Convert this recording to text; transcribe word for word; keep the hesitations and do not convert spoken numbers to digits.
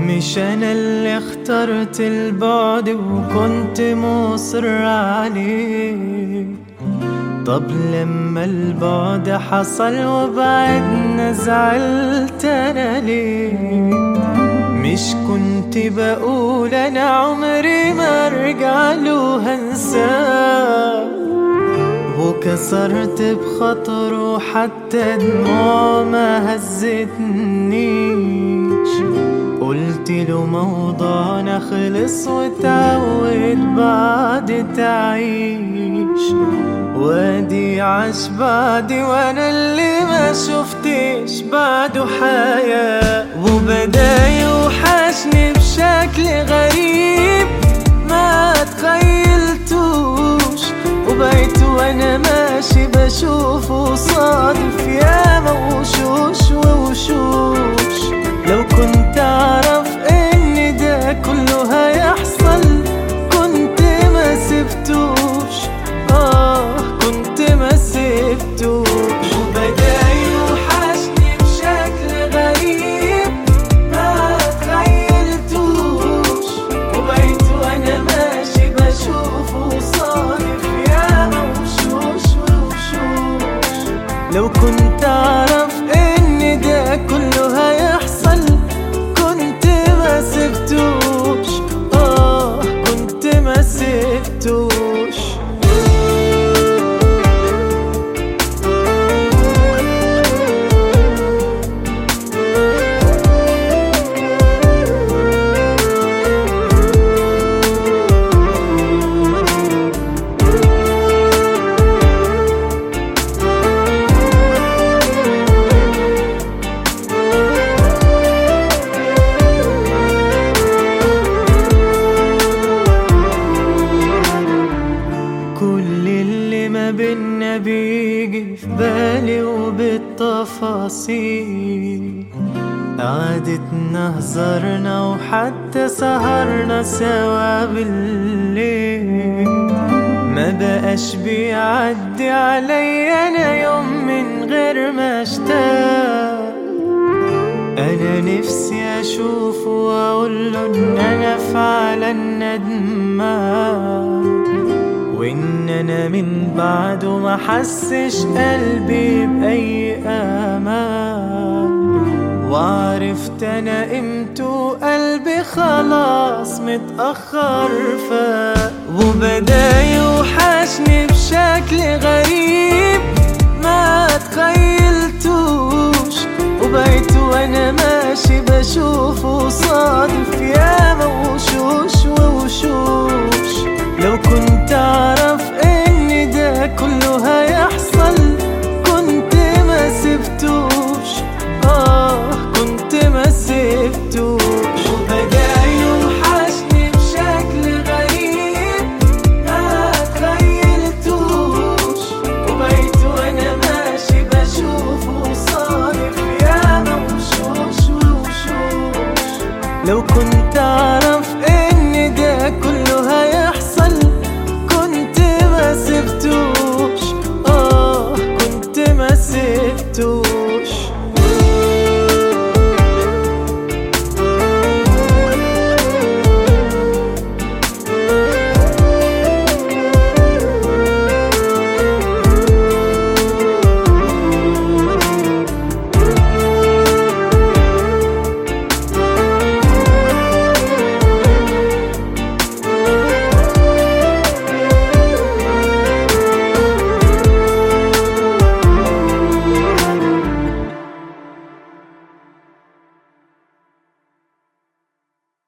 مش أنا اللي اخترت البعد وكنت مصر عليه. طب لما البعد حصل وبعدنا زعلت أنا ليه؟ مش كنت بقول أنا عمري ما أرجع له هنساه، وكسرت بخاطره حتى دموع ما هزتنيش. قلت له موضوعنا خلص وتعود بعد تعيش، وادي عاش بعدي وانا اللي ما شفتش بعده حياة. وبدا يوحشني بشكل غريب ما تخيلتوش، وبقيت وانا ماشي بشوفه صادف ياما وشوش ووشوش. لو كنت اعرف ان ده كله هيحصل كنت ما سبتوش، اه كنت ما سبتوش. وبدا يوحشني بشكل غريب ما تخيلتوش، وبقيت وانا ماشي بشوفه صادف ياما وشوش ووشوش. لو كنت اعرف ان ده كله هيحصل كنت ما سبتوش، اه كنت ما سبتوش. كل اللي ما بينا بيجي في بالي وبالتفاصيل، قعدتنا هزرنا وحتى سهرنا سوا بالليل. ما بقاش بيعدي عليا انا يوم من غير ما اشتاق. انا نفسي اشوفه واقوله ان انا فعلا ندمان، وإن أنا من بعده ما حسش قلبي بأي أمان. وعرفت أنا قيمته قلبي خلاص متأخر فاق. وبدا يوحشني بشكل غريب ما تخيلتوش، وبقيت وأنا ماشي بشوفه صادف ياما وشوش ووشوش. لو كنت أعرف إن ده كله هيحصل كنت ما سبتوش، آه كنت ما سبتوش. وبدا يوحشني بشكل غريب ما تخيلتوش، وبقيت وأنا ماشي بشوفه صادف ياما وشوش ووشوش. لو كنت أعرف